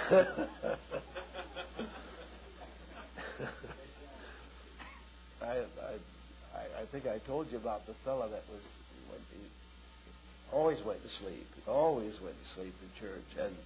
I think I told you about the fellow that was he always went to sleep. He always went to sleep in church, and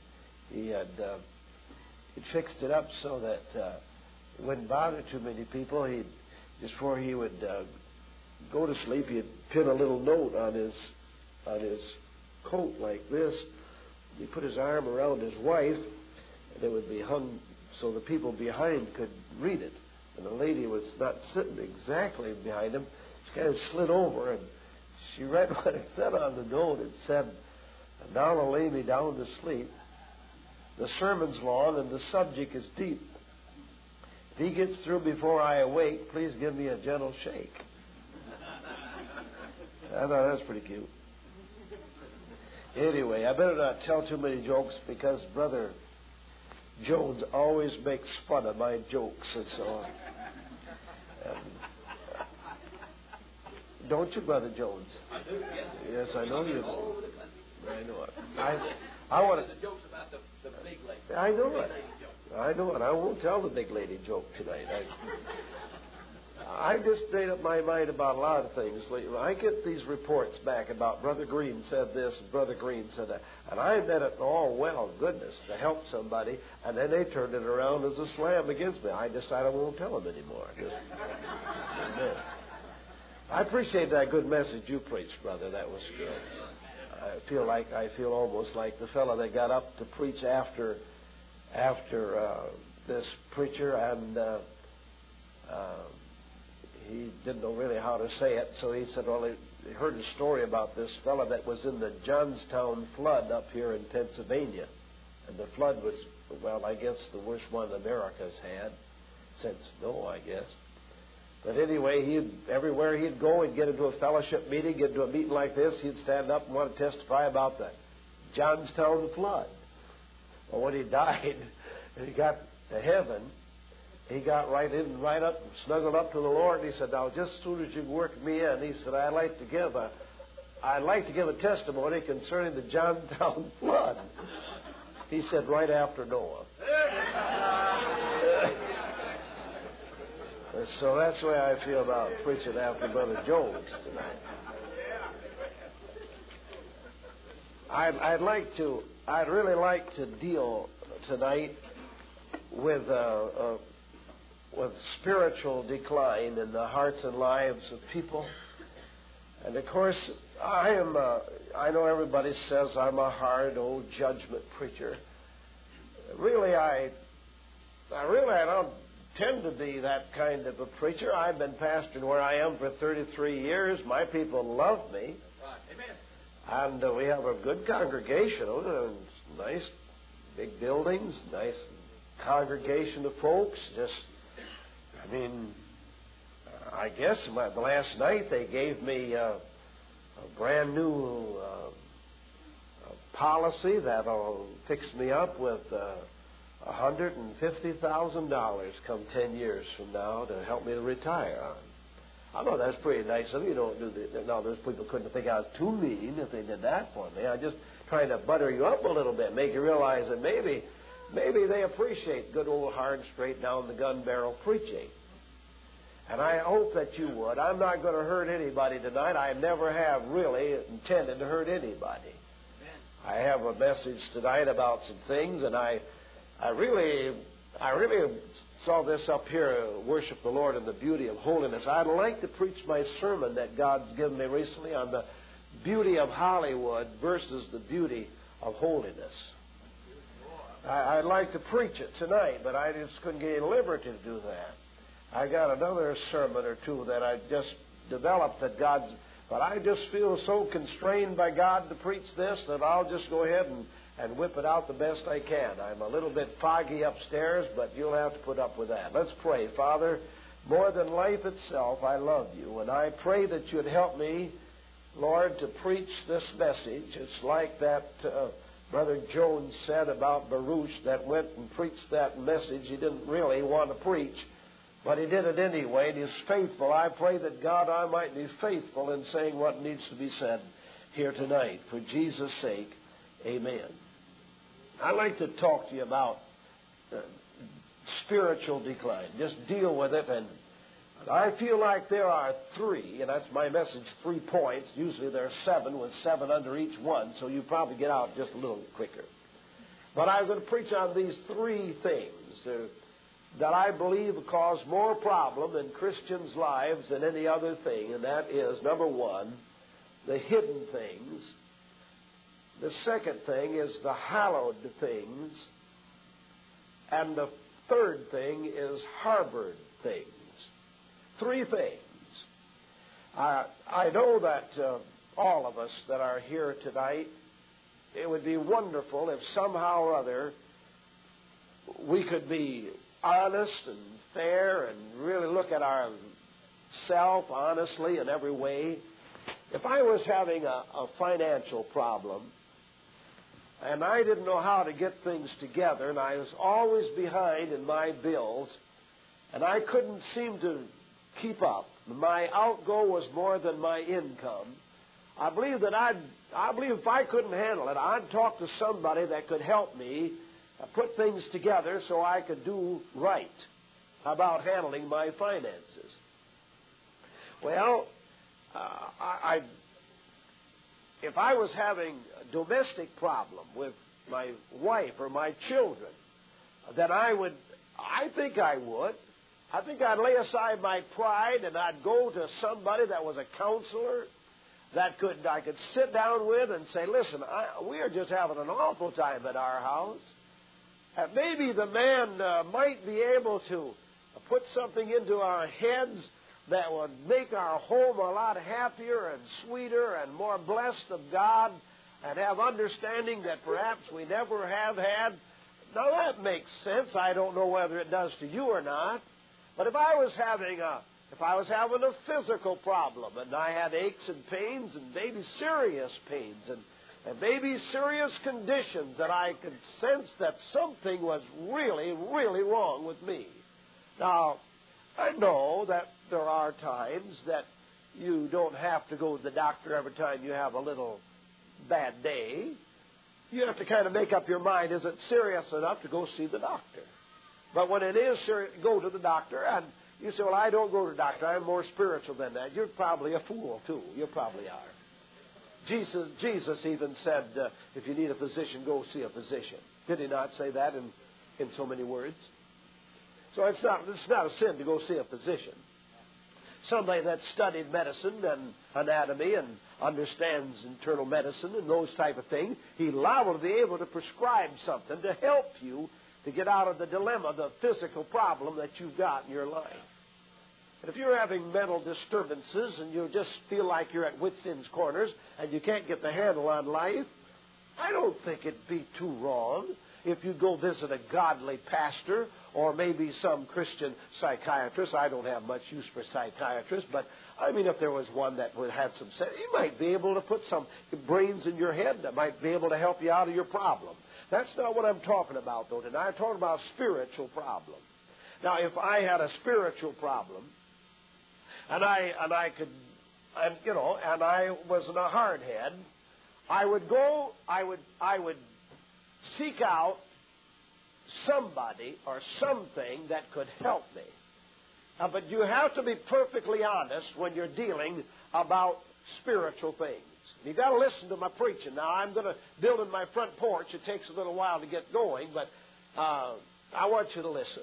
he'd fixed it up so that it wouldn't bother too many people. Just before he would go to sleep, he'd pin a little note on his coat like this. He put his arm around his wife, and it would be hung so the people behind could read it. And the lady was not sitting exactly behind him. She kind of slid over, and she read what it said on the note. It said, "Now I'll lay me down to sleep. The sermon's long, and the subject is deep. If he gets through before I awake, please give me a gentle shake." I thought that was pretty cute. Anyway, I better not tell too many jokes because Brother Jones always makes fun of my jokes and so on. Don't you, Brother Jones? I do, yes. Yes, I know you do. All over the country. I know it. I want the jokes about the big lady. I know it. I know it. I won't tell the big lady joke tonight. I just made up my mind about a lot of things. I get these reports back about Brother Green said this and Brother Green said that. And I meant it all well, goodness, to help somebody. And then they turned it around as a slam against me. I decided I won't tell them anymore. I appreciate that good message you preached, brother. That was good. I feel almost like the fellow that got up to preach after this preacher, and he didn't know really how to say it, so he said, well, he heard a story about this fellow that was in the Johnstown flood up here in Pennsylvania. And the flood was, well, I guess the worst one America's had since Noah, I guess. But anyway, everywhere he'd go, he'd get into a fellowship meeting, get into a meeting like this, he'd stand up and want to testify about the Johnstown flood. Well, when he died and he got to heaven, he got right up, snuggled up to the Lord, and he said, now, just as soon as you work me in, he said, I'd like to give a testimony concerning the Johnstown flood. He said, right after Noah. So that's the way I feel about preaching after Brother Jones tonight. I'd really like to deal tonight with spiritual decline in the hearts and lives of people. And of course, I know everybody says I'm a hard old judgment preacher. Really, I don't tend to be that kind of a preacher. I've been pastoring where I am for 33 years. My people love me. Right. Amen. And we have a good congregation. Nice big buildings, nice congregation of folks. I guess last night they gave me a brand new policy that'll fix me up with $150,000 come 10 years from now to help me to retire on. I know that's pretty nice of you. Don't do that. Now, those people couldn't think I was too mean if they did that for me. I'm just trying to butter you up a little bit, make you realize that maybe they appreciate good old hard, straight down the gun barrel preaching. And I hope that you would. I'm not going to hurt anybody tonight. I never have really intended to hurt anybody. Amen. I have a message tonight about some things, and I really saw this up here, worship the Lord in the beauty of holiness. I'd like to preach my sermon that God's given me recently on the beauty of Hollywood versus the beauty of holiness. I'd like to preach it tonight, but I just couldn't get any liberty to do that. I got another sermon or two that I just developed but I just feel so constrained by God to preach this that I'll just go ahead and whip it out the best I can. I'm a little bit foggy upstairs, but you'll have to put up with that. Let's pray. Father, more than life itself, I love you, and I pray that you'd help me, Lord, to preach this message. It's like that Brother Jones said about Baruch that went and preached that message he didn't really want to preach, but he did it anyway, and he's faithful. I pray that God, I might be faithful in saying what needs to be said here tonight. For Jesus' sake, amen. I'd like to talk to you about spiritual decline. Just deal with it. And I feel like there are 3, and that's my message, 3 points. Usually there are 7 with 7 under each one, so you probably get out just a little quicker. But I'm going to preach on these 3 things that I believe cause more problem in Christians' lives than any other thing, and that is, number 1, the hidden things. The second thing is the hallowed things. And the third thing is harbored things. 3 things. I know that all of us that are here tonight, it would be wonderful if somehow or other we could be honest and fair and really look at ourselves honestly in every way. If I was having a financial problem and I didn't know how to get things together and I was always behind in my bills and I couldn't seem to keep up, my outgo was more than my income, I believe if I couldn't handle it, I'd talk to somebody that could help me put things together so I could do right about handling my finances. Well, if I was having a domestic problem with my wife or my children, then I think I'd lay aside my pride and I'd go to somebody that was a counselor that I could sit down with and say, listen, we are just having an awful time at our house. Maybe the man might be able to put something into our heads that would make our home a lot happier and sweeter and more blessed of God and have understanding that perhaps we never have had. Now, that makes sense. I don't know whether it does to you or not. But if I was having a physical problem and I had aches and pains and maybe serious pains and maybe serious conditions that I could sense that something was really, really wrong with me. Now, I know that there are times that you don't have to go to the doctor every time you have a little bad day. You have to kind of make up your mind, is it serious enough to go see the doctor? But when it is serious, go to the doctor, and you say, well, I don't go to the doctor. I'm more spiritual than that. You're probably a fool, too. You probably are. Jesus even said, if you need a physician, go see a physician. Did he not say that in so many words? So it's not a sin to go see a physician. Somebody that studied medicine and anatomy and understands internal medicine and those type of things, he's liable to be able to prescribe something to help you to get out of the dilemma, the physical problem that you've got in your life. And if you're having mental disturbances and you just feel like you're at wit's end corners and you can't get the handle on life, I don't think it'd be too wrong if you go visit a godly pastor or maybe some Christian psychiatrist. I don't have much use for psychiatrists, but I mean, if there was one that would have some sense, he might be able to put some brains in your head that might be able to help you out of your problem. That's not what I'm talking about, though. Tonight I'm talking about spiritual problem. Now, if I had a spiritual problem, and I was in a hard head, I would seek out somebody or something that could help me. But you have to be perfectly honest when you're dealing about spiritual things. You've got to listen to my preaching. Now, I'm going to build in my front porch. It takes a little while to get going, but I want you to listen.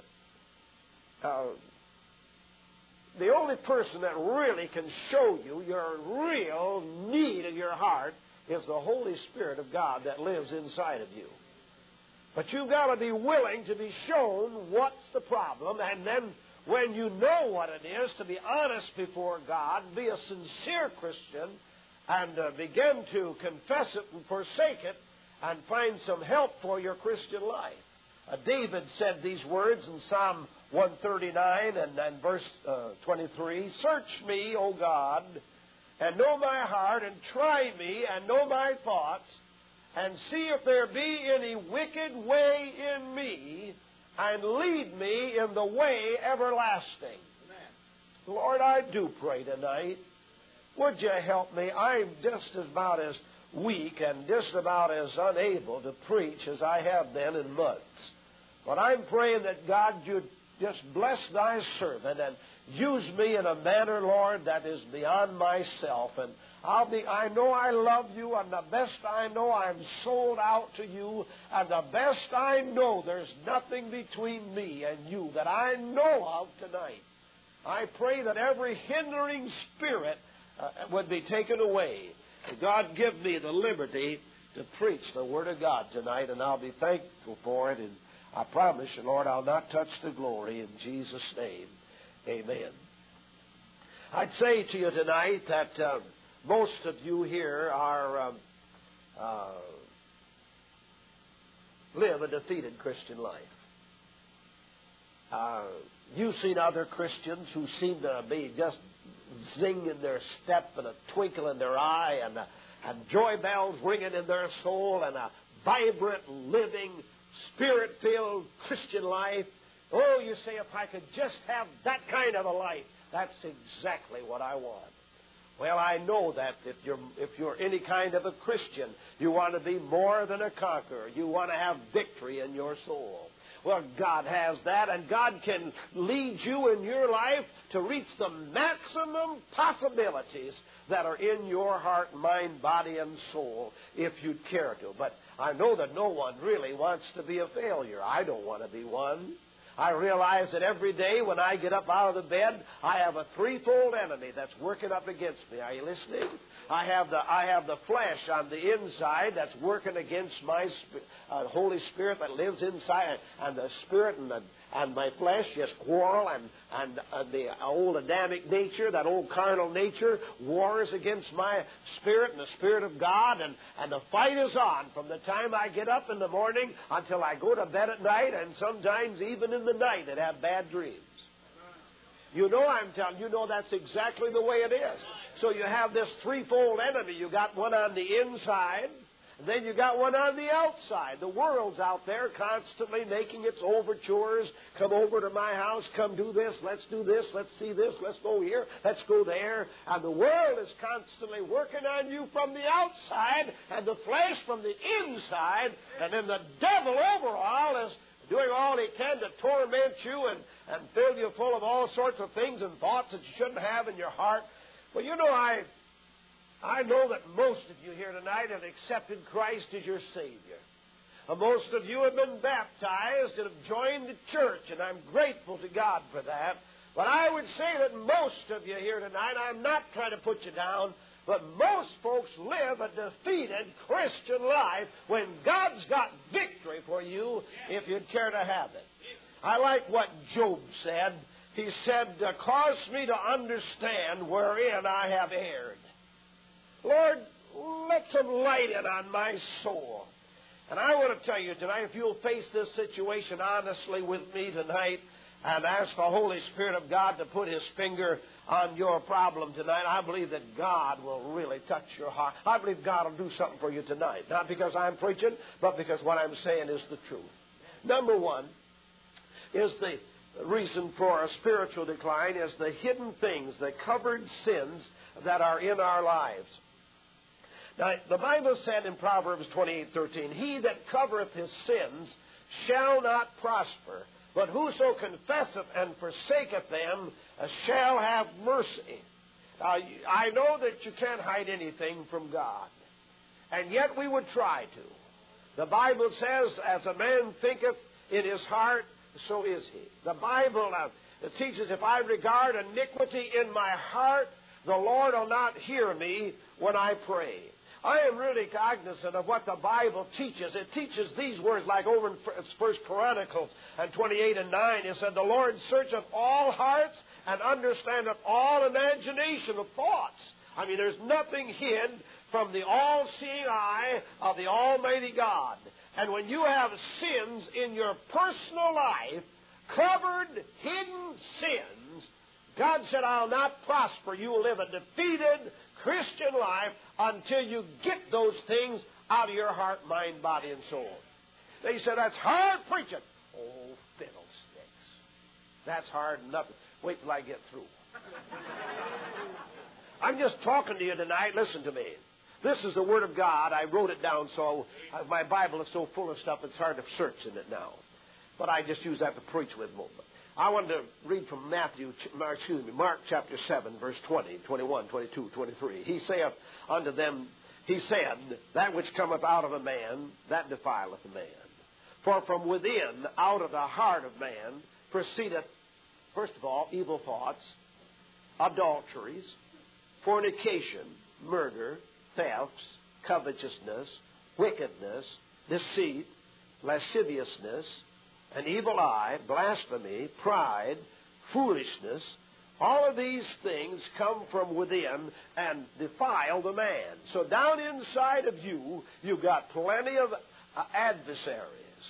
The only person that really can show you your real need in your heart is the Holy Spirit of God that lives inside of you. But you've got to be willing to be shown what's the problem, and then when you know what it is, to be honest before God, be a sincere Christian, and begin to confess it and forsake it, and find some help for your Christian life. David said these words in Psalm 139 and verse 23, "Search me, O God, and know my heart, and try me, and know my thoughts, and see if there be any wicked way in me, and lead me in the way everlasting." Amen. Lord, I do pray tonight. Would you help me? I'm just about as weak and just about as unable to preach as I have been in months. But I'm praying that God, you'd just bless thy servant and use me in a manner, Lord, that is beyond myself. And I know I love you, and the best I know I'm sold out to you, and the best I know there's nothing between me and you that I know of tonight. I pray that every hindering spirit would be taken away. God, give me the liberty to preach the Word of God tonight, and I'll be thankful for it. And I promise you, Lord, I'll not touch the glory in Jesus' name. Amen. I'd say to you tonight that most of you here live a defeated Christian life. You've seen other Christians who seem to be just zing in their step and a twinkle in their eye and joy bells ringing in their soul and a vibrant, living, Spirit-filled Christian life. Oh, you say, if I could just have that kind of a life, that's exactly what I want. Well, I know that if you're any kind of a Christian, you want to be more than a conqueror. You want to have victory in your soul. Well, God has that, and God can lead you in your life to reach the maximum possibilities that are in your heart, mind, body, and soul, if you'd care to. But I know that no one really wants to be a failure. I don't want to be one. I realize that every day when I get up out of the bed, I have a threefold enemy that's working up against me. Are you listening? I have the flesh on the inside that's working against my Holy Spirit that lives inside, and the Spirit and my flesh just quarrel, and the old Adamic nature, that old carnal nature, wars against my spirit and the Spirit of God, and the fight is on from the time I get up in the morning until I go to bed at night, and sometimes even in the night I'd have bad dreams. You know, I'm telling you, that's exactly the way it is. So you have this threefold enemy. You got one on the inside, and then you got one on the outside. The world's out there constantly making its overtures. Come over to my house. Come do this. Let's do this. Let's see this. Let's go here. Let's go there. And the world is constantly working on you from the outside and the flesh from the inside. And then the devil overall is doing all he can to torment you and fill you full of all sorts of things and thoughts that you shouldn't have in your heart. Well, you know, I know that most of you here tonight have accepted Christ as your Savior. Most of you have been baptized and have joined the church, and I'm grateful to God for that. But I would say that most of you here tonight, I'm not trying to put you down, but most folks live a defeated Christian life when God's got victory for you if you'd care to have it. I like what Job said. He said, cause me to understand wherein I have erred. Lord, let some light in on my soul. And I want to tell you tonight, if you'll face this situation honestly with me tonight and ask the Holy Spirit of God to put His finger on your problem tonight, I believe that God will really touch your heart. I believe God will do something for you tonight. Not because I'm preaching, but because what I'm saying is the truth. Number one is the reason for a spiritual decline is the hidden things, the covered sins that are in our lives. Now, the Bible said in Proverbs 28:13, he that covereth his sins shall not prosper, but whoso confesseth and forsaketh them shall have mercy. I know that you can't hide anything from God, and yet we would try to. The Bible says, as a man thinketh in his heart, so is he. The Bible teaches, if I regard iniquity in my heart, the Lord will not hear me when I pray. I am really cognizant of what the Bible teaches. It teaches these words, like over in 1 Chronicles 28:9. It said, the Lord searcheth all hearts and understandeth all imagination of thoughts. I mean, there's nothing hid from the all-seeing eye of the Almighty God. And when you have sins in your personal life, covered, hidden sins, God said, I'll not prosper. You will live a defeated Christian life until you get those things out of your heart, mind, body, and soul. They said, that's hard preaching. Oh, fiddlesticks. That's hard enough. Wait till I get through. I'm just talking to you tonight. Listen to me. This is the Word of God. I wrote it down, so my Bible is so full of stuff it's hard to search in it now. But I just use that to preach with more. I wanted to read from Mark chapter 7, verse 20, 21, 22, 23. He saith unto them, he said, that which cometh out of a man, that defileth a man. For from within, out of the heart of man, proceedeth, first of all, evil thoughts, adulteries, fornication, murder, thefts, covetousness, wickedness, deceit, lasciviousness, an evil eye, blasphemy, pride, foolishness. All of these things come from within and defile the man. So down inside of you, you've got plenty of adversaries.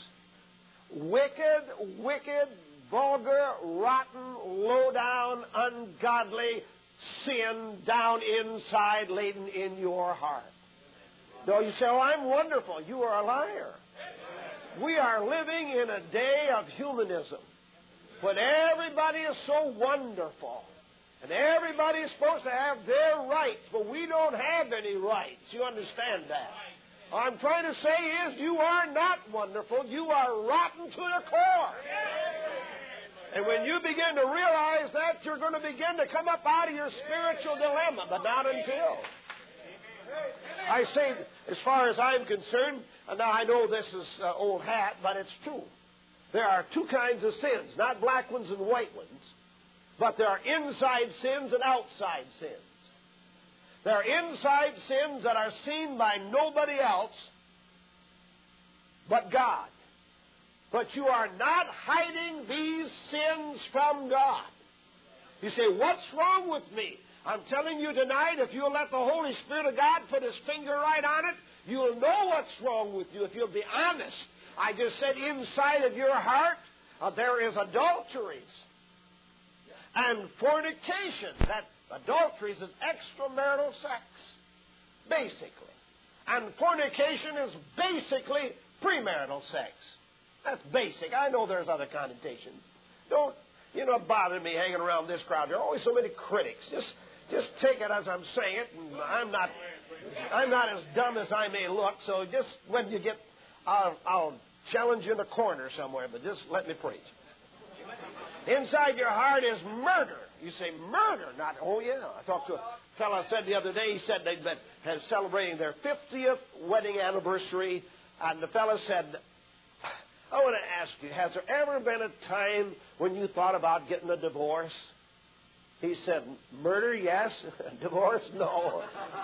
Wicked, vulgar, rotten, low-down, ungodly sin down inside, laden in your heart. Though you say, oh, I'm wonderful. You are a liar. We are living in a day of humanism when everybody is so wonderful and everybody is supposed to have their rights, but we don't have any rights. You understand that? All I'm trying to say is you are not wonderful. You are rotten to the core. And when you begin to realize that, you're going to begin to come up out of your spiritual dilemma, but not until. I say, as far as I'm concerned, and now I know this is old hat, but it's true. There are two kinds of sins, not black ones and white ones, but there are inside sins and outside sins. There are inside sins that are seen by nobody else but God. But you are not hiding these sins from God. You say, what's wrong with me? I'm telling you tonight, if you'll let the Holy Spirit of God put His finger right on it, you'll know what's wrong with you if you'll be honest. I just said inside of your heart, there is adulteries and fornication. That adulteries is extramarital sex, basically. And fornication is basically premarital sex. That's basic. I know there's other connotations. Don't, bother me hanging around this crowd. There are always so many critics. Just take it as I'm saying it, and I'm not as dumb as I may look, so just when you get, I'll challenge you in a corner somewhere, but just let me preach. Inside your heart is murder. You say, murder? Not, oh yeah. I talked to a fellow said the other day, he said they'd been celebrating their 50th wedding anniversary, and the fellow said, I want to ask you, has there ever been a time when you thought about getting a divorce? He said, murder, yes. Divorce, no.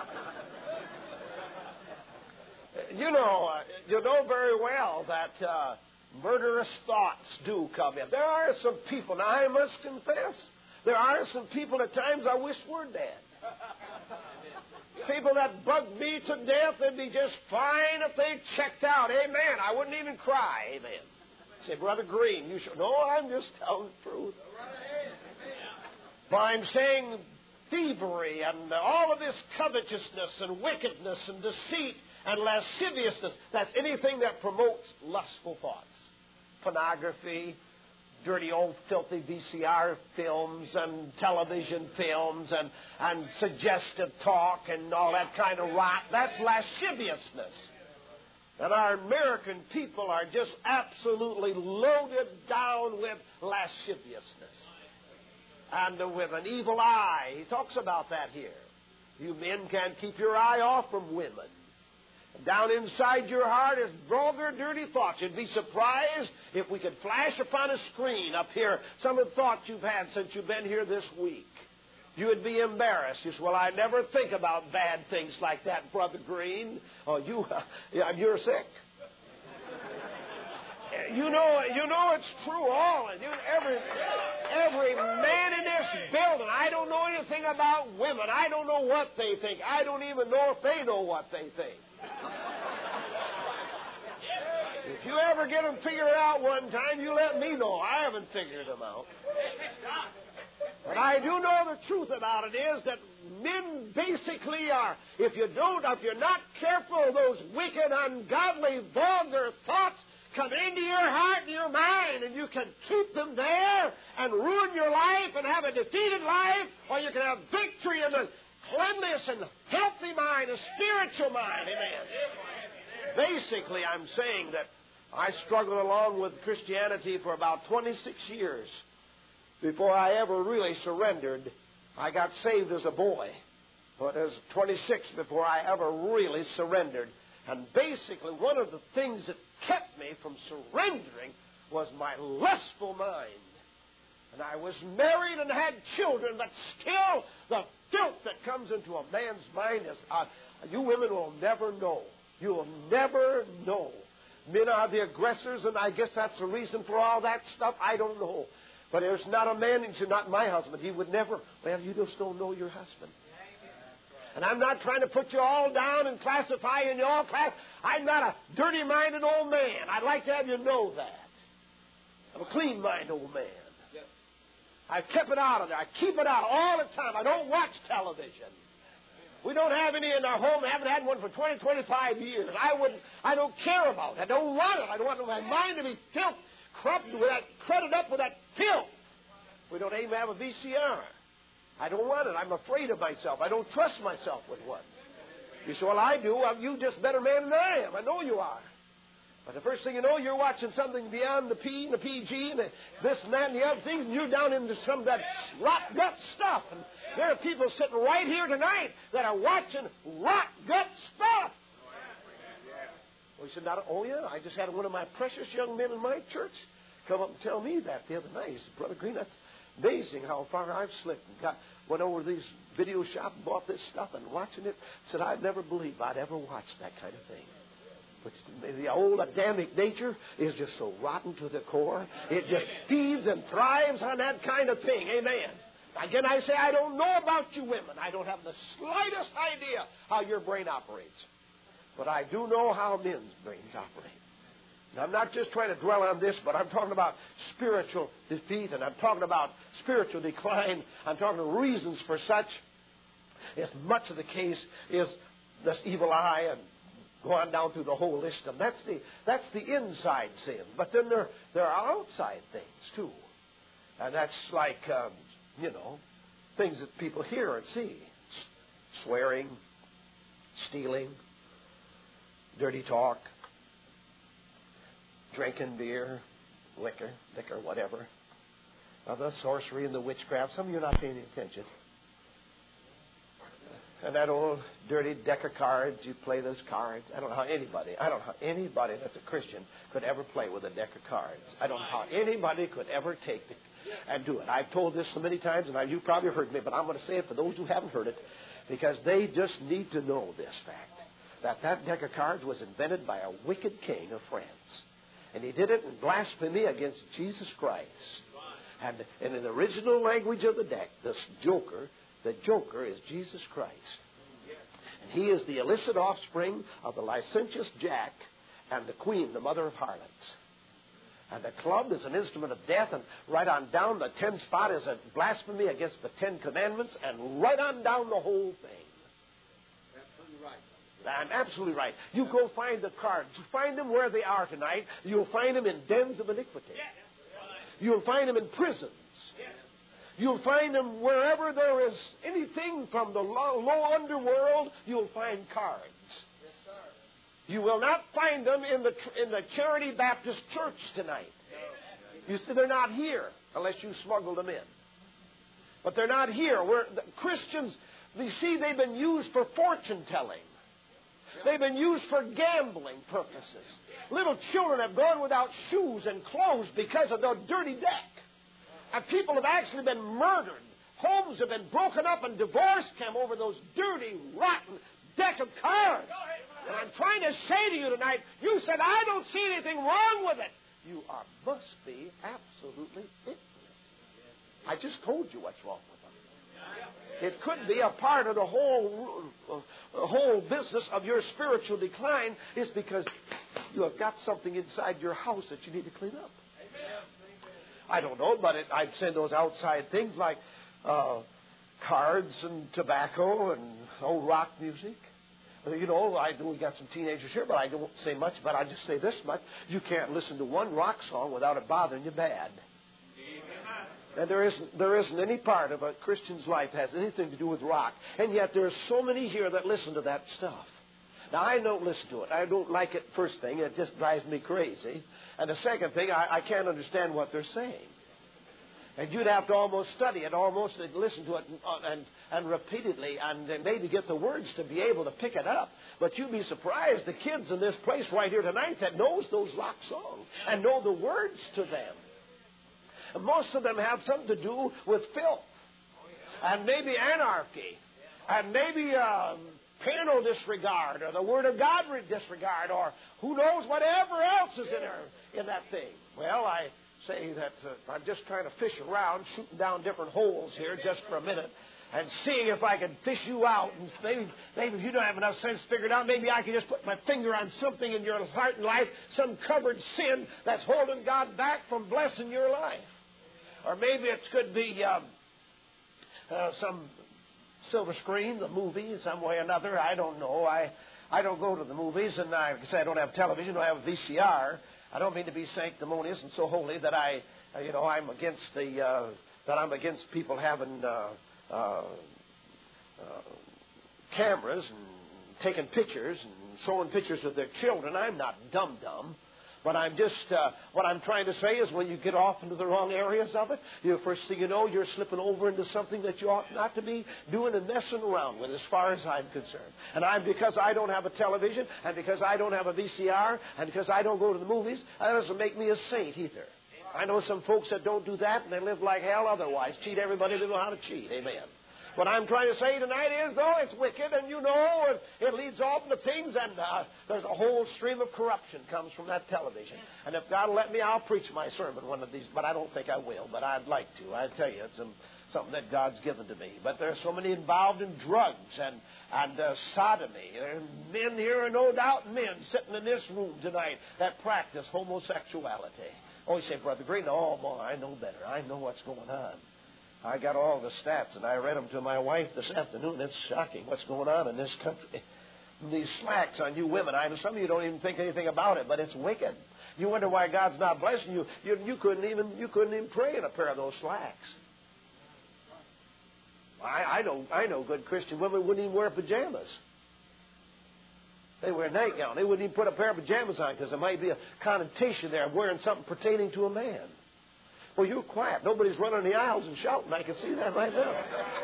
You know very well that murderous thoughts do come in. There are some people, now I must confess, there are some people at times I wish were dead. People that bug me to death, they'd be just fine if they checked out. Amen. I wouldn't even cry. Amen. Say, Brother Green, you should. No, I'm just telling the truth. But I'm saying thievery and all of this covetousness and wickedness and deceit and lasciviousness, that's anything that promotes lustful thoughts. Pornography, dirty old filthy VCR films and television films and suggestive talk and all that kind of rot. That's lasciviousness. And our American people are just absolutely loaded down with lasciviousness. And with an evil eye. He talks about that here. You men can't keep your eye off from women. Down inside your heart is vulgar, dirty thoughts. You'd be surprised if we could flash upon a screen up here some of the thoughts you've had since you've been here this week. You would be embarrassed. You say, well, I never think about bad things like that, Brother Green. Oh, you're sick. You know it's true. Every man in this building. I don't know anything about women. I don't know what they think. I don't even know if they know what they think. If you ever get them figured out one time, you let me know. I haven't figured them out. But I do know the truth about it is that men basically are, if you're not careful, those wicked, ungodly, vulgar thoughts come into your heart and your mind, and you can keep them there and ruin your life and have a defeated life, or you can have victory in a cleanliness and healthy mind, a spiritual mind. Amen. Basically, I'm saying that I struggled along with Christianity for about 26 years before I ever really surrendered. I got saved as a boy, but as 26 before I ever really surrendered. And basically, one of the things that kept me from surrendering was my lustful mind. And I was married and had children, but still the filth that comes into a man's mind is, you women will never know. You will never know. Men are the aggressors, and I guess that's the reason for all that stuff. I don't know. But there's not a man, not my husband. He would never. Well, you just don't know your husband. And I'm not trying to put you all down and classify in your class. I'm not a dirty-minded old man. I'd like to have you know that. I'm a clean-minded old man. I've kept it out of there. I keep it out all the time. I don't watch television. We don't have any in our home. I haven't had one for 20, 25 years. I don't care about it. I don't want it. I don't want my mind to be filth, crowded up with that filth. We don't even have a VCR. I don't want it. I'm afraid of myself. I don't trust myself with one. You say, well, I do. Well, you just a better man than I am. I know you are. But the first thing you know, you're watching something beyond the P and the PG and this and that and the other things, and you're down into some of that rot gut stuff. And there are people sitting right here tonight that are watching rot gut stuff. Well, he said, oh, yeah, I just had one of my precious young men in my church come up and tell me that the other night. He said, Brother Green, that's amazing how far I've slipped. And went over to these video shop and bought this stuff and watching it. Said, I'd never believe I'd ever watch that kind of thing. But the old Adamic nature is just so rotten to the core. It just feeds and thrives on that kind of thing. Amen. Again, I say I don't know about you women. I don't have the slightest idea how your brain operates. But I do know how men's brains operate. And I'm not just trying to dwell on this, but I'm talking about spiritual defeat, and I'm talking about spiritual decline. I'm talking reasons for such. As much of the case is this evil eye and go on down through the whole list of them. That's the inside sin. But then there are outside things too. And that's like, things that people hear and see. Swearing, stealing, dirty talk, drinking beer, liquor, whatever. Now, the sorcery and the witchcraft, some of you are not paying any attention. And that old dirty deck of cards, you play those cards. I don't know how anybody that's a Christian could ever play with a deck of cards. I don't know how anybody could ever take it and do it. I've told this so many times, and you've probably heard me, but I'm going to say it for those who haven't heard it, because they just need to know this fact, that deck of cards was invented by a wicked king of France. And he did it in blasphemy against Jesus Christ. And in the original language of the deck, the Joker is Jesus Christ. And he is the illicit offspring of the licentious Jack and the Queen, the mother of harlots. And the club is an instrument of death, and right on down the 10 spot is a blasphemy against the 10 commandments, and right on down the whole thing. Absolutely right. I'm absolutely right. You go find the cards. You find them where they are tonight. You'll find them in dens of iniquity. You'll find them in prisons. You'll find them wherever there is anything from the low underworld. You'll find cards. Yes, sir. You will not find them in the Charity Baptist Church tonight. You see, they're not here unless you smuggle them in. But they're not here. The Christians, you see, they've been used for fortune telling. They've been used for gambling purposes. Little children have gone without shoes and clothes because of the dirty deck. And people have actually been murdered. Homes have been broken up and divorce came over those dirty, rotten deck of cards. And I'm trying to say to you tonight, you said, I don't see anything wrong with it. You must be absolutely ignorant. I just told you what's wrong with them. It could be a part of the whole business of your spiritual decline is because you have got something inside your house that you need to clean up. I don't know, but I'd say those outside things like cards and tobacco and old rock music. We got some teenagers here, but I don't say much, but I just say this much. You can't listen to one rock song without it bothering you bad. And there isn't any part of a Christian's life that has anything to do with rock. And yet there are so many here that listen to that stuff. Now, I don't listen to it. I don't like it, first thing. It just drives me crazy. And the second thing, I can't understand what they're saying. And you'd have to almost study it, almost listen to it and repeatedly, and maybe get the words to be able to pick it up. But you'd be surprised, the kids in this place right here tonight that knows those rock songs and know the words to them. And most of them have something to do with filth, and maybe anarchy, and maybe penal disregard, or the Word of God disregard, or who knows whatever else is in that thing. Well, I say that I'm just trying to fish around, shooting down different holes here just for a minute, and seeing if I can fish you out. And maybe if you don't have enough sense figured out, maybe I can just put my finger on something in your heart and life, some covered sin that's holding God back from blessing your life. Or maybe it could be some silver screen, the movie, some way or another. I don't know. I don't go to the movies, and I say I don't have television. I have a VCR. I don't mean to be sanctimonious and so holy that I'm against people having cameras and taking pictures and showing pictures of their children. I'm not dumb. But I'm just, what I'm trying to say is when you get off into the wrong areas of it, first thing you know, you're slipping over into something that you ought not to be doing and messing around with as far as I'm concerned. And because I don't have a television, and because I don't have a VCR, and because I don't go to the movies, that doesn't make me a saint either. I know some folks that don't do that, and they live like hell otherwise. Cheat everybody they know how to cheat. Amen. What I'm trying to say tonight is, though, it's wicked, and it leads off into things, and there's a whole stream of corruption comes from that television. And if God will let me, I'll preach my sermon one of these, but I don't think I will, but I'd like to. I tell you, it's something that God's given to me. But there's so many involved in drugs and sodomy. There are men here, no doubt men, sitting in this room tonight that practice homosexuality. Oh, you say, Brother Green, oh, boy, I know better. I know what's going on. I got all the stats, and I read them to my wife this afternoon. It's shocking what's going on in this country. These slacks on you women. I know some of you don't even think anything about it, but it's wicked. You wonder why God's not blessing you. You couldn't even pray in a pair of those slacks. I know good Christian women wouldn't even wear pajamas. They wear a nightgown. They wouldn't even put a pair of pajamas on because there might be a connotation there of wearing something pertaining to a man. Well, you're quiet. Nobody's running the aisles and shouting. I can see that right now.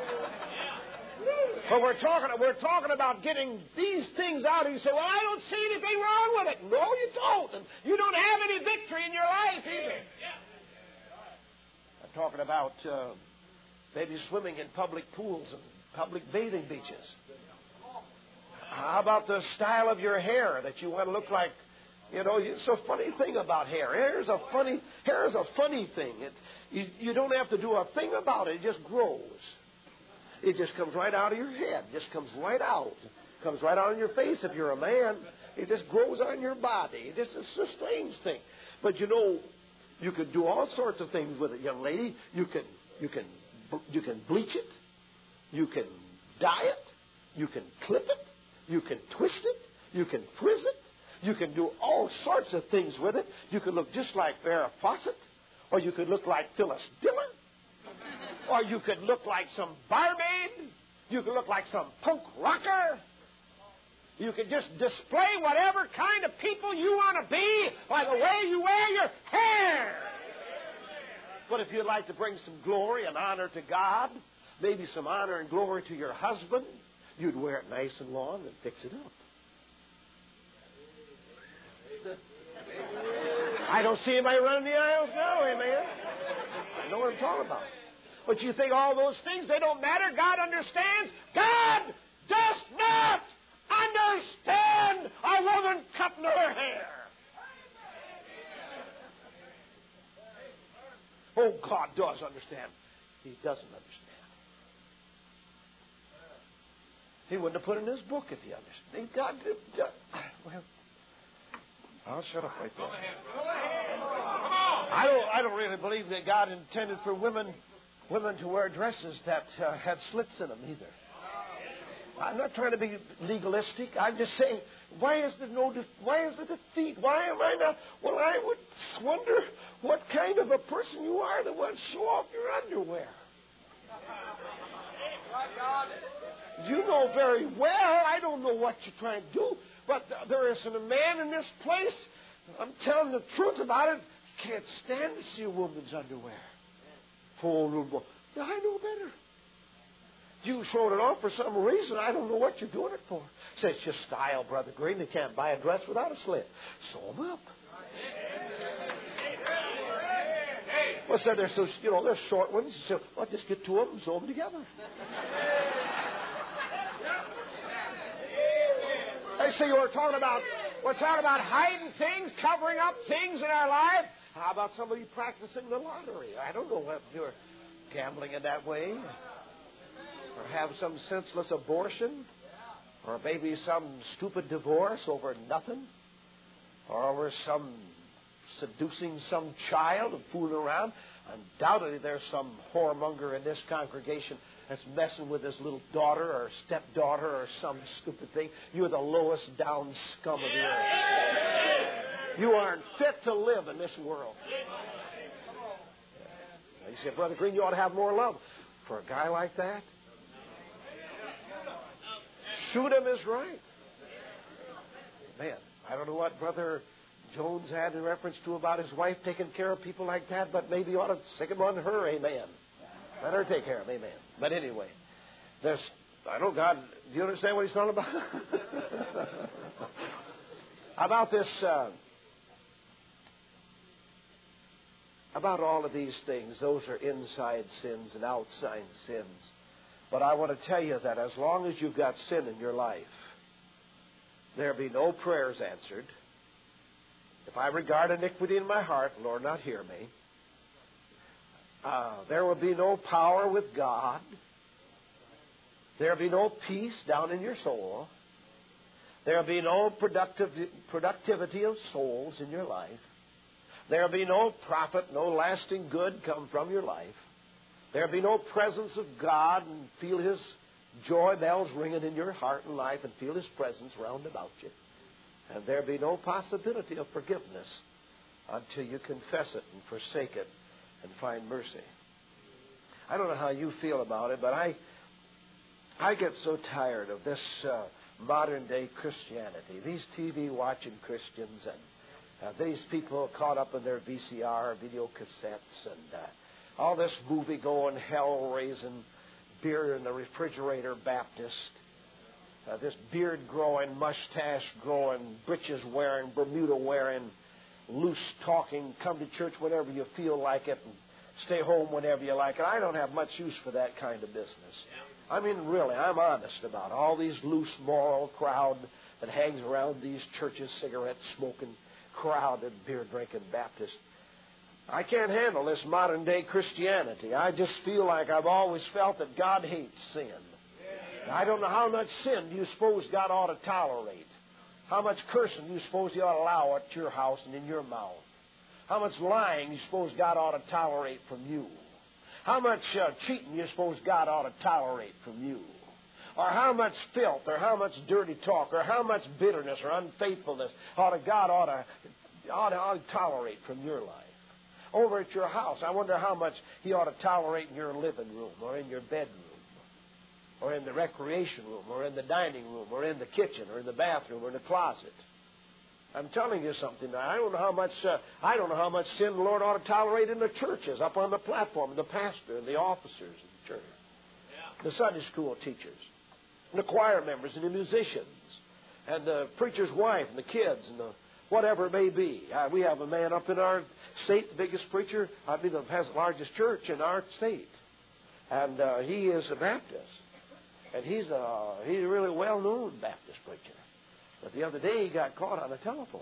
But we're talking about getting these things out. And you say, well, I don't see anything wrong with it. No, you don't. And you don't have any victory in your life either. I'm talking about maybe swimming in public pools and public bathing beaches. How about the style of your hair that you want to look like? It's a funny thing about hair. Hair is a funny thing. You don't have to do a thing about it. It just grows. It just comes right out of your head. It just comes right out. It comes right out on your face if you're a man. It just grows on your body. It's a strange thing. But you can do all sorts of things with it, young lady. You can bleach it. You can dye it. You can clip it. You can twist it. You can frizz it. You can do all sorts of things with it. You could look just like Farrah Fawcett, or you could look like Phyllis Diller, or you could look like some barmaid. You could look like some punk rocker. You could just display whatever kind of people you want to be by the way you wear your hair. But if you'd like to bring some glory and honor to God, maybe some honor and glory to your husband, you'd wear it nice and long and fix it up. I don't see anybody running the aisles now, amen. I know what I'm talking about. But you think all those things, they don't matter? God understands? God does not understand a woman cutting her hair. Oh, God does understand. He doesn't understand. He wouldn't have put it in his book if he understood. God did. Well, I'll shut up right there. I don't really believe that God intended for women to wear dresses that had slits in them either. I'm not trying to be legalistic. I'm just saying, why is the defeat? Why am I not? Well, I would wonder what kind of a person you are that wants to show off your underwear. You know very well, I don't know what you're trying to do. But there isn't a man in this place, I'm telling the truth about it, can't stand to see a woman's underwear. Poor little boy. Yeah, I know better. You showed it off for some reason. I don't know what you're doing it for. Says it's just style, Brother Green. They can't buy a dress without a slit. Sew them up. Well, so there's those, there's short ones. So I'll just get two of them and sew them together. They say we're talking about hiding things, covering up things in our life. How about somebody practicing the lottery? I don't know if you're gambling in that way. Or have some senseless abortion. Or maybe some stupid divorce over nothing. Or over some seducing some child and fooling around. Undoubtedly there's some whoremonger in this congregation that's messing with his little daughter or stepdaughter or some stupid thing. You're the lowest down scum of the earth. You aren't fit to live in this world. You say, Brother Green, you ought to have more love for a guy like that. Shoot him is right. Man, I don't know what Brother Jones had in reference to about his wife taking care of people like that, but maybe you ought to stick him on her, amen. Let her take care of him, amen. But anyway, I know God, do you understand what he's talking about? About this, about all of these things, those are inside sins and outside sins. But I want to tell you that as long as you've got sin in your life, there'll be no prayers answered. If I regard iniquity in my heart, Lord, not hear me. There will be no power with God. There will be no peace down in your soul. There will be no productivity of souls in your life. There will be no profit, no lasting good come from your life. There will be no presence of God and feel His joy bells ringing in your heart and life and feel His presence round about you. And there will be no possibility of forgiveness until you confess it and forsake it and find mercy. I don't know how you feel about it, but I get so tired of this modern-day Christianity. These TV-watching Christians and these people caught up in their VCR, video cassettes, and all this movie-going, hell-raising, beer-in-the-refrigerator Baptist, this beard-growing, mustache-growing, breeches-wearing, Bermuda-wearing, loose-talking, come to church whenever you feel like it and stay home whenever you like it. I don't have much use for that kind of business. I mean, really, I'm honest about all these loose, moral crowd that hangs around these churches, cigarette-smoking crowd and beer-drinking Baptists. I can't handle this modern-day Christianity. I just feel like I've always felt that God hates sin. I don't know how much sin do you suppose God ought to tolerate. How much cursing do you suppose He ought to allow at your house and in your mouth? How much lying do you suppose God ought to tolerate from you? How much cheating do you suppose God ought to tolerate from you? Or how much filth, or how much dirty talk, or how much bitterness or unfaithfulness God ought to tolerate from your life? Over at your house, I wonder how much He ought to tolerate in your living room, or in your bedroom, or in the recreation room, or in the dining room, or in the kitchen, or in the bathroom, or in the closet. I'm telling you something now. I don't know how much sin the Lord ought to tolerate in the churches, up on the platform, the pastor and the officers of the church, the Sunday school teachers, and the choir members and the musicians, and the preacher's wife and the kids and the whatever it may be. We have a man up in our state, the biggest preacher, has the largest church in our state, and he is a Baptist, and he's a really well-known Baptist preacher. But the other day he got caught on the telephone.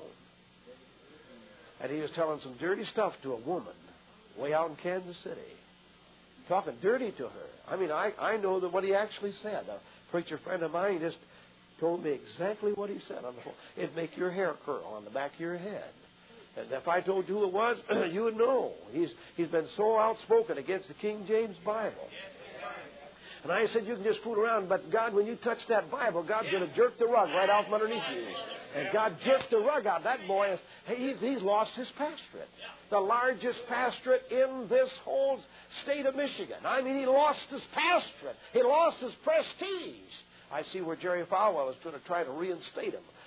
And he was telling some dirty stuff to a woman way out in Kansas City. Talking dirty to her. I mean, I know that what he actually said. A preacher friend of mine just told me exactly what he said on the phone. It'd make your hair curl on the back of your head. And if I told you who it was, you would know. He's been so outspoken against the King James Bible. And I said, you can just fool around, but God, when you touch that Bible, God's going to jerk the rug right out from underneath you. And God jerked the rug out. That boy, he's lost his pastorate. The largest pastorate in this whole state of Michigan. I mean, he lost his pastorate. He lost his prestige. I see where Jerry Falwell is going to try to reinstate him.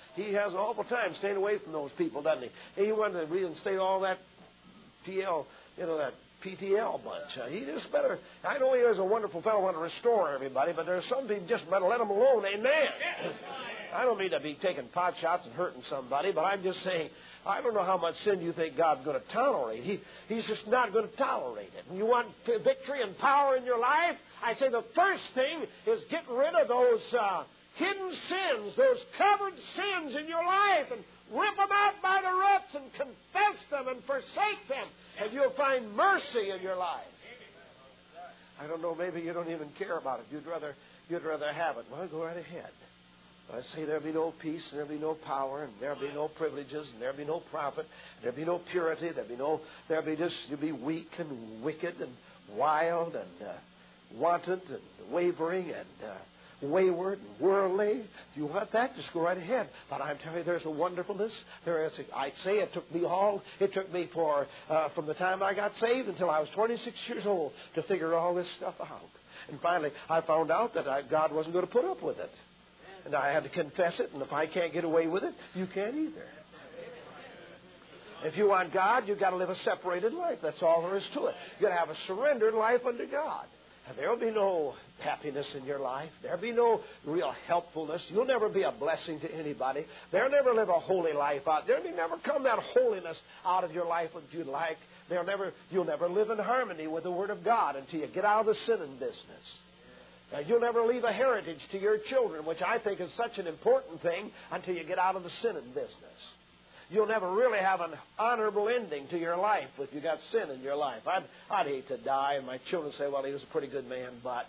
He has an awful time staying away from those people, doesn't he? He wanted to reinstate all that that PTL bunch. He just better. I know he is a wonderful fellow, want to restore everybody, but there's some people just better let him alone. Amen. I don't mean to be taking pot shots and hurting somebody, but I'm just saying, I don't know how much sin you think God's going to tolerate. He's just not going to tolerate it. And you want victory and power in your life? I say the first thing is get rid of those hidden sins, those covered sins in your life, and rip them out by the roots and confess them and forsake them, and you'll find mercy in your life. I don't know, maybe you don't even care about it. You'd rather have it. Well, go right ahead. I say there'll be no peace, and there'll be no power, and there'll be no privileges, and there'll be no profit, and there'll be no purity, you'll be weak and wicked and wild and wanton and wavering and wayward and worldly. If you want that, just go right ahead. But I'm telling you, there's a wonderfulness. I'd say it took me from the time I got saved until I was 26 years old to figure all this stuff out. And finally, I found out that God wasn't going to put up with it. And I had to confess it, and if I can't get away with it, you can't either. If you want God, you've got to live a separated life. That's all there is to it. You've got to have a surrendered life unto God. And there will be no happiness in your life. There will be no real helpfulness. You'll never be a blessing to anybody. They'll never live a holy life out. There'll never come that holiness out of your life that you'd like. You'll never live in harmony with the Word of God until you get out of the sinning business. You'll never leave a heritage to your children, which I think is such an important thing, until you get out of the sinning business. You'll never really have an honorable ending to your life if you got sin in your life. I'd hate to die and my children say, well, he was a pretty good man, but.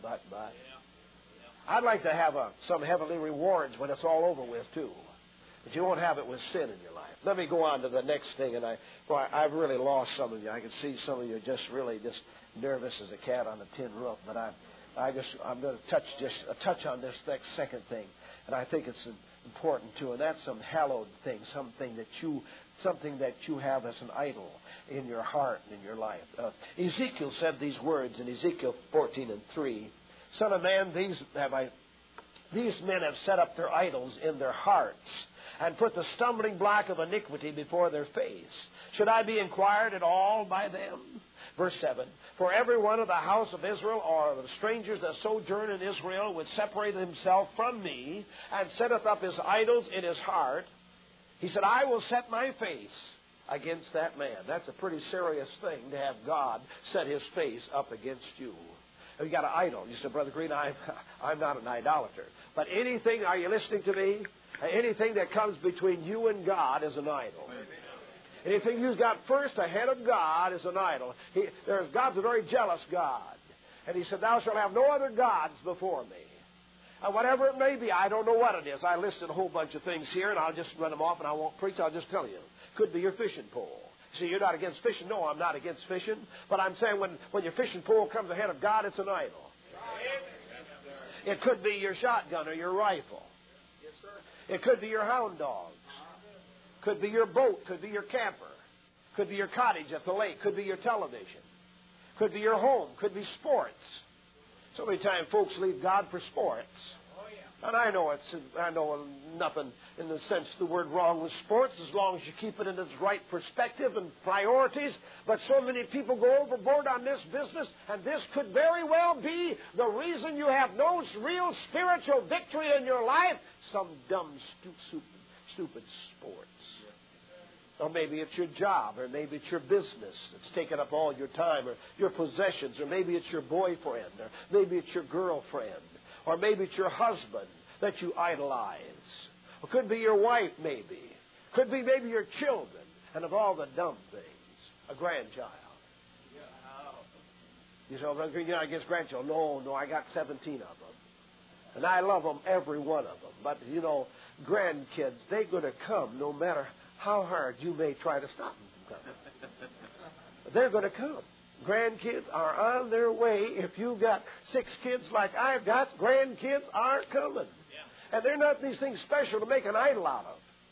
I'd like to have some heavenly rewards when it's all over with, too. But you won't have it with sin in your life. Let me go on to the next thing, and I've really lost some of you. I can see some of you are just nervous as a cat on a tin roof, but I'm going to touch on this next second thing, and I think it's important too, and that's some hallowed thing, something that you have as an idol in your heart and in your life. Ezekiel said these words in Ezekiel 14:3, "Son of man, these men have set up their idols in their hearts and put the stumbling block of iniquity before their face. Should I be inquired at all by them?" Verse 7, "For every one of the house of Israel or of the strangers that sojourn in Israel would separate himself from me and setteth up his idols in his heart. He said, I will set my face against that man." That's a pretty serious thing to have God set his face up against you. You got an idol. You said, Brother Green, I'm not an idolater. But anything, are you listening to me? Anything that comes between you and God is an idol. Anything you've got first ahead of God is an idol. God's a very jealous God. And he said, "Thou shalt have no other gods before me." And whatever it may be, I don't know what it is. I listed a whole bunch of things here, and I'll just run them off, and I won't preach. I'll just tell you. Could be your fishing pole. See, you're not against fishing. No, I'm not against fishing. But I'm saying when your fishing pole comes ahead of God, it's an idol. It could be your shotgun or your rifle. It could be your hound dogs. Could be your boat. Could be your camper. Could be your cottage at the lake. Could be your television. Could be your home. Could be sports. So many times folks leave God for sports. And I know nothing in the sense of the word wrong with sports as long as you keep it in its right perspective and priorities. But so many people go overboard on this business, and this could very well be the reason you have no real spiritual victory in your life. Some dumb, stupid sports. Or maybe it's your job, or maybe it's your business that's taken up all your time, or your possessions, or maybe it's your boyfriend, or maybe it's your girlfriend, or maybe it's your husband that you idolize. Or could be your wife, maybe. Could be maybe your children, and of all the dumb things, a grandchild. You say, well, you're not against grandchildren. No, I got 17 of them. And I love them, every one of them. But, grandkids, they're going to come no matter how hard you may try to stop them from coming. They're going to come. Grandkids are on their way. If you've got 6 kids like I've got, grandkids are coming. Yeah. And they're not these things special to make an idol out of.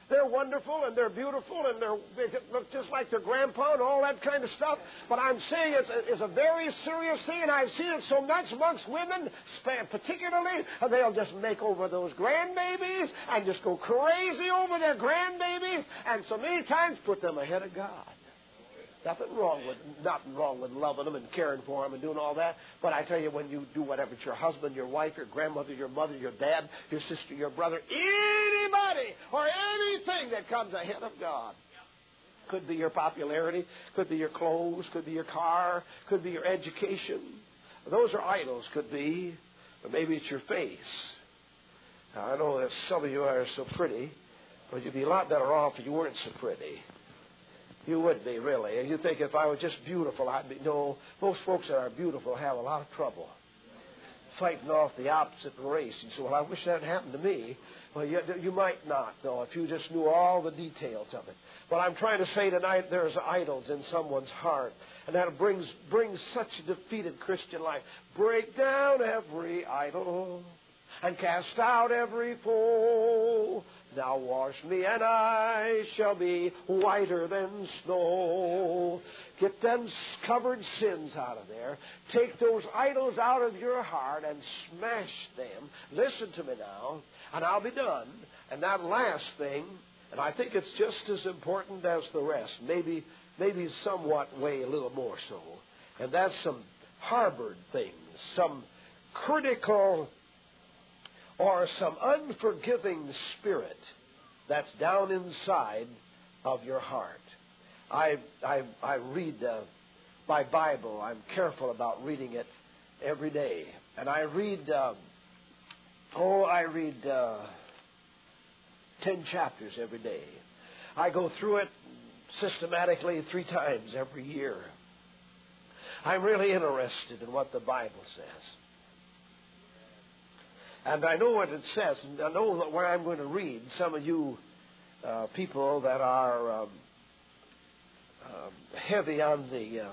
They're wonderful and they're beautiful and they look just like their grandpa and all that kind of stuff. But I'm saying it's a very serious thing, and I've seen it so much amongst women, particularly. They'll just make over those grandbabies and just go crazy over their grandbabies, and so many times put them ahead of God. Nothing wrong with loving them and caring for them and doing all that. But I tell you, when you do whatever, it's your husband, your wife, your grandmother, your mother, your dad, your sister, your brother, anybody or anything that comes ahead of God. Could be your popularity, could be your clothes, could be your car, could be your education. Those are idols, could be. Or maybe it's your face. Now, I know that some of you are so pretty, but you'd be a lot better off if you weren't so pretty. You would be, really. And you think if I was just beautiful, I'd be... No, most folks that are beautiful have a lot of trouble fighting off the opposite race. You say, well, I wish that happened to me. Well, you might not, though, if you just knew all the details of it. But I'm trying to say tonight there's idols in someone's heart. And that brings such a defeated Christian life. Break down every idol and cast out every foe. Now wash me, and I shall be whiter than snow. Get them covered sins out of there. Take those idols out of your heart and smash them. Listen to me now, and I'll be done. And that last thing, and I think it's just as important as the rest, maybe somewhat way a little more so, and that's some harbored things, some critical or some unforgiving spirit that's down inside of your heart. I read my Bible. I'm careful about reading it every day. And I read 10 chapters every day. I go through it systematically 3 times every year. I'm really interested in what the Bible says. And I know what it says, and I know where I'm going to read. Some of you people that are heavy on the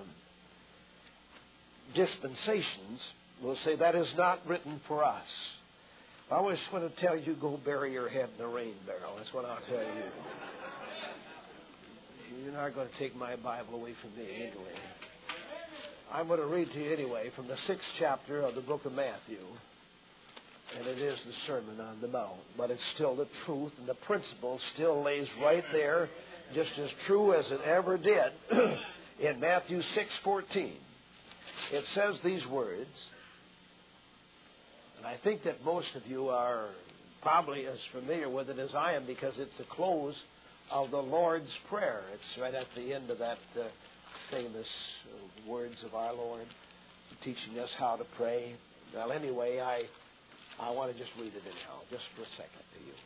dispensations will say that is not written for us. I always want to tell you, go bury your head in a rain barrel. That's what I'll tell you. You're not going to take my Bible away from me anyway. I'm going to read to you anyway from the 6th chapter of the book of Matthew. And it is the Sermon on the Mount. But it's still the truth, and the principle still lays right there, just as true as it ever did in Matthew 6:14. It says these words, and I think that most of you are probably as familiar with it as I am, because it's the close of the Lord's Prayer. It's right at the end of that famous words of our Lord, teaching us how to pray. Well, anyway, I want to just read it anyhow, just for a second to you.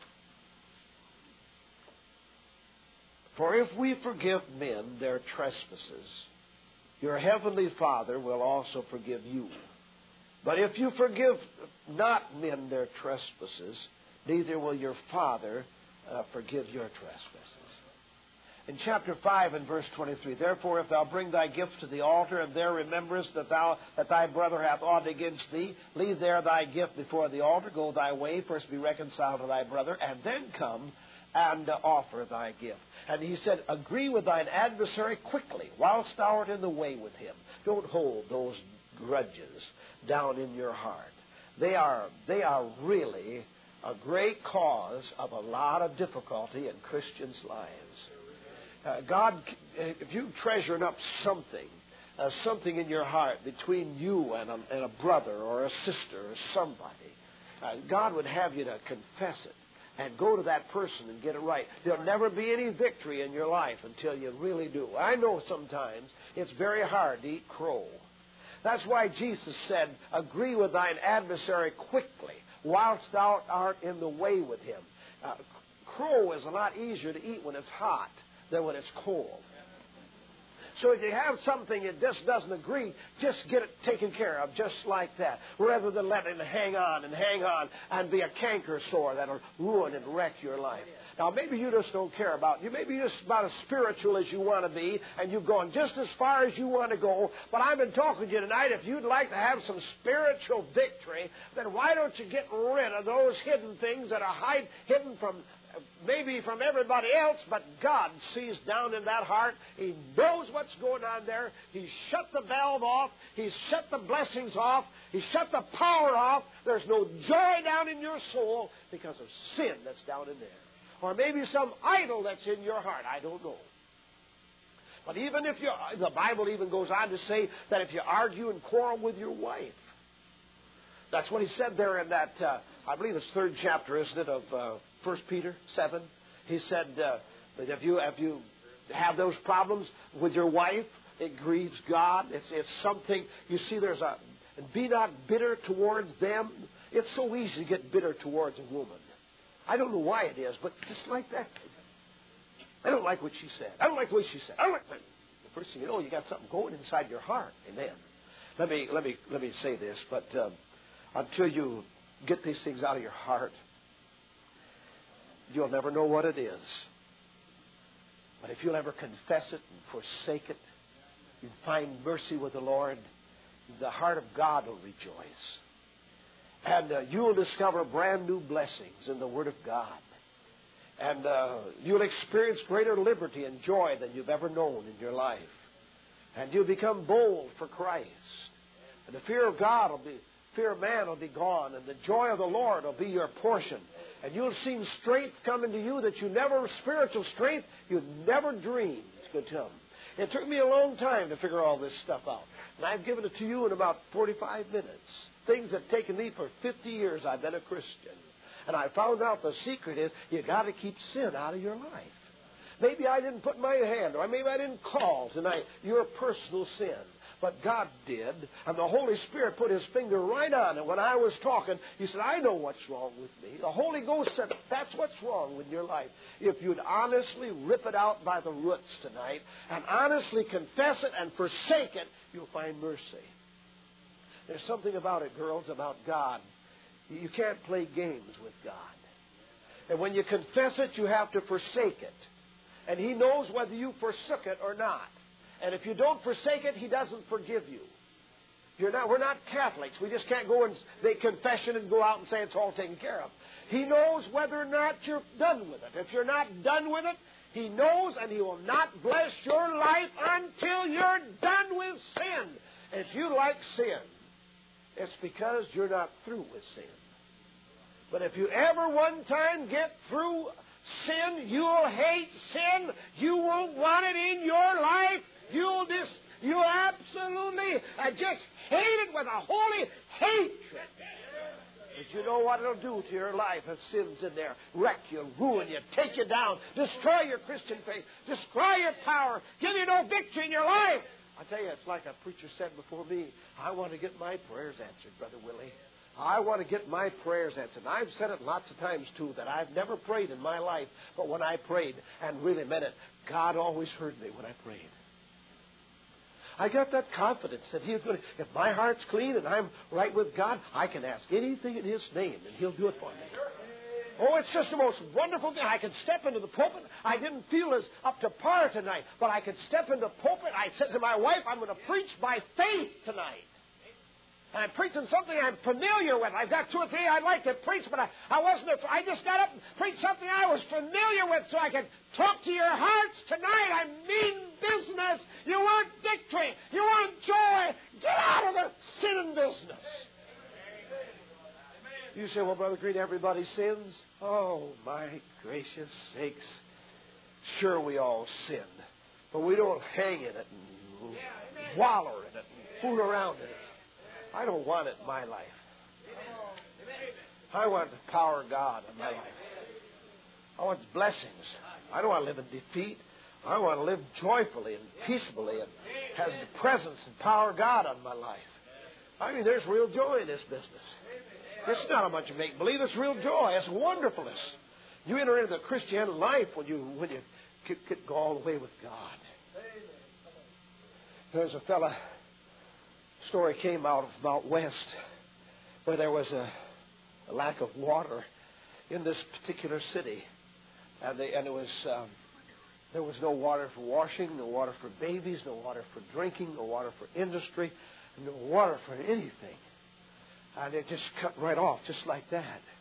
For if we forgive men their trespasses, your heavenly Father will also forgive you. But if you forgive not men their trespasses, neither will your Father forgive your trespasses. In chapter 5 and verse 23, therefore if thou bring thy gift to the altar, and there rememberest that thy brother hath aught against thee, leave there thy gift before the altar, go thy way, first be reconciled to thy brother, and then come and offer thy gift. And he said, agree with thine adversary quickly, whilst thou art in the way with him. Don't hold those grudges down in your heart. They are really a great cause of a lot of difficulty in Christians' lives. God, if you're treasuring up something in your heart between you and a brother or a sister or somebody, God would have you to confess it and go to that person and get it right. There'll never be any victory in your life until you really do. I know sometimes it's very hard to eat crow. That's why Jesus said, agree with thine adversary quickly, whilst thou art in the way with him. Crow is a lot easier to eat when it's hot than when it's cold. So if you have something that just doesn't agree, just get it taken care of just like that, rather than letting it hang on and be a canker sore that'll ruin and wreck your life. Now, maybe you just don't care about you. Maybe you're just about as spiritual as you want to be, and you've gone just as far as you want to go. But I've been talking to you tonight. If you'd like to have some spiritual victory, then why don't you get rid of those hidden things that are hidden from maybe from everybody else, but God sees down in that heart. He knows what's going on there. He's shut the valve off. He's shut the blessings off. He's shut the power off. There's no joy down in your soul because of sin that's down in there. Or maybe some idol that's in your heart. I don't know. But even if the Bible even goes on to say that if you argue and quarrel with your wife, that's what he said there in that, I believe it's 3rd chapter, isn't it, of 1 Peter 7. He said that if you have those problems with your wife, it grieves God. It's something, you see, be not bitter towards them. It's so easy to get bitter towards a woman. I don't know why it is, but just like that. I don't like what she said. I don't like the way she said. I don't like that. The first thing you know, you got something going inside your heart. Amen. Let me say this, but until you get these things out of your heart, you'll never know what it is. But if you'll ever confess it and forsake it, you find mercy with the Lord, the heart of God will rejoice. And you'll discover brand new blessings in the Word of God. And you'll experience greater liberty and joy than you've ever known in your life. And you'll become bold for Christ. And the fear of man will be gone, and the joy of the Lord will be your portion. And you'll see strength coming to you that spiritual strength you never dreamed could come. It took me a long time to figure all this stuff out. And I've given it to you in about 45 minutes. Things that have taken me for 50 years. I've been a Christian. And I found out the secret is you got to keep sin out of your life. Maybe I didn't put my hand, or maybe I didn't call tonight your personal sin. But God did, and the Holy Spirit put His finger right on it. When I was talking, He said, I know what's wrong with me. The Holy Ghost said, that's what's wrong with your life. If you'd honestly rip it out by the roots tonight, and honestly confess it and forsake it, you'll find mercy. There's something about it, girls, about God. You can't play games with God. And when you confess it, you have to forsake it. And He knows whether you forsook it or not. And if you don't forsake it, He doesn't forgive you. We're not Catholics. We just can't go and make confession and go out and say it's all taken care of. He knows whether or not you're done with it. If you're not done with it, He knows, and He will not bless your life until you're done with sin. If you like sin, it's because you're not through with sin. But if you ever one time get through sin, you'll hate sin. You won't want it in your life. You'll absolutely just hate it with a holy hatred. But you know what it'll do to your life if sin's in there? Wreck you, ruin you, take you down, destroy your Christian faith, destroy your power, give you no victory in your life. I tell you, it's like a preacher said before me, I want to get my prayers answered, Brother Willie. I want to get my prayers answered. And I've said it lots of times, too, that I've never prayed in my life, but when I prayed and really meant it, God always heard me when I prayed. I got that confidence that He's going to, if my heart's clean and I'm right with God, I can ask anything in His name, and He'll do it for me. Oh, it's just the most wonderful thing. I could step into the pulpit. I didn't feel as up to par tonight, but I could step into the pulpit. I said to my wife, I'm going to preach by faith tonight. And I'm preaching something I'm familiar with. I've got 2 or 3 I'd like to preach, but I just got up and preached something I was familiar with so I could talk to your hearts tonight. I mean business. You want victory. You want joy. Get out of the sinning business. You say, well, Brother Green, everybody sins. Oh, my gracious sakes. Sure, we all sin. But we don't hang in it and wallow in it and fool around in it. I don't want it in my life. I want the power of God in my life. I want blessings. I don't want to live in defeat. I want to live joyfully and peaceably and have the presence and power of God on my life. I mean, there's real joy in this business. It's not a bunch of make-believe. It's real joy. It's wonderfulness. You enter into the Christian life when you go all the way with God. There's a fella, story came out west where there was a lack of water in this particular city. And there was no water for washing, no water for babies, no water for drinking, no water for industry, no water for anything. And it just cut right off, just like that.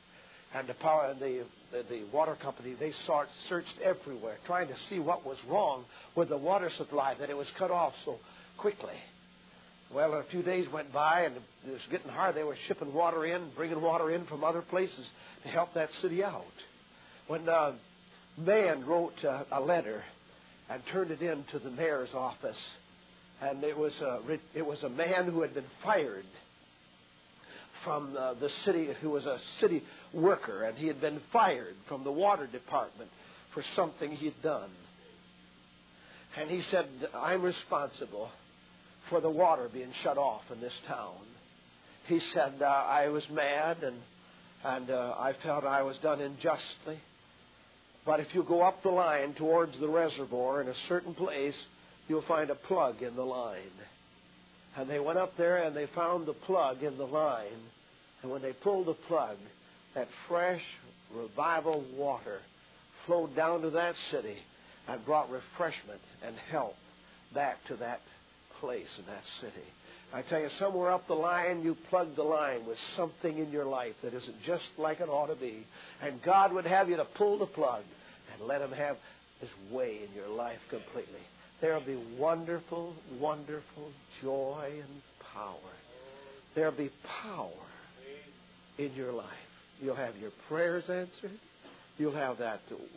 And the water company, they searched everywhere, trying to see what was wrong with the water supply, that it was cut off so quickly. Well, a few days went by, and it was getting hard. They were shipping water in, bringing water in from other places to help that city out. When a man wrote a letter and turned it in to the mayor's office, and it was a man who had been fired from the city, who was a city worker, and he had been fired from the water department for something he had done. And he said, I'm responsible for the water being shut off in this town. He said, I was mad, and I felt I was done unjustly. But if you go up the line towards the reservoir in a certain place, you'll find a plug in the line. And they went up there and they found the plug in the line. And when they pulled the plug, that fresh revival water flowed down to that city and brought refreshment and help back to that place in that city. I tell you, somewhere up the line, you plug the line with something in your life that isn't just like it ought to be. And God would have you to pull the plug and let Him have His way in your life completely. There will be wonderful, wonderful joy and power. There will be power in your life. You'll have your prayers answered. You'll have that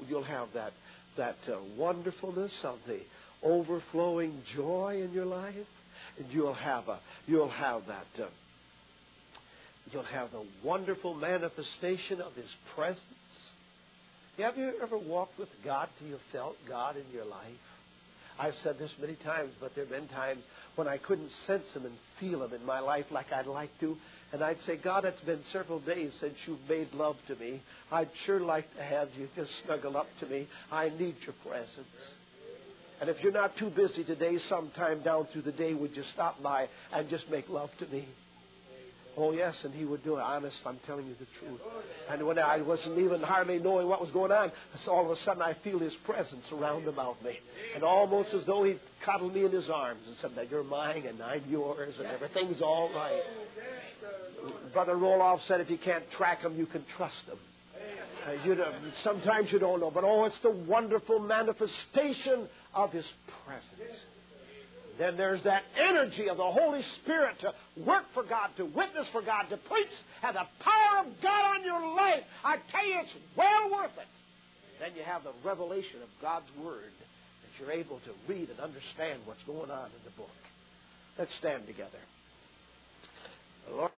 wonderfulness of the overflowing joy in your life. And you'll have the wonderful manifestation of His presence. Have you ever walked with God till you felt God in your life? I've said this many times, but there have been times when I couldn't sense Him and feel Him in my life like I'd like to. And I'd say, God, it's been several days since you've made love to me. I'd sure like to have you just snuggle up to me. I need your presence. And if you're not too busy today, sometime down through the day, would you stop by and just make love to me? Oh, yes, and He would do it. Honest, I'm telling you the truth. And when I wasn't even hardly knowing what was going on, so all of a sudden I feel His presence around about me. And almost as though He'd cuddle me in His arms and said, that you're mine and I'm yours and everything's all right. Brother Roloff said, if you can't track Him, you can trust Him. Sometimes you don't know, but it's the wonderful manifestation of His presence. Then there's that energy of the Holy Spirit to work for God, to witness for God, to preach, and the power of God on your life. I tell you, it's well worth it. Then you have the revelation of God's Word that you're able to read and understand what's going on in the book. Let's stand together. The Lord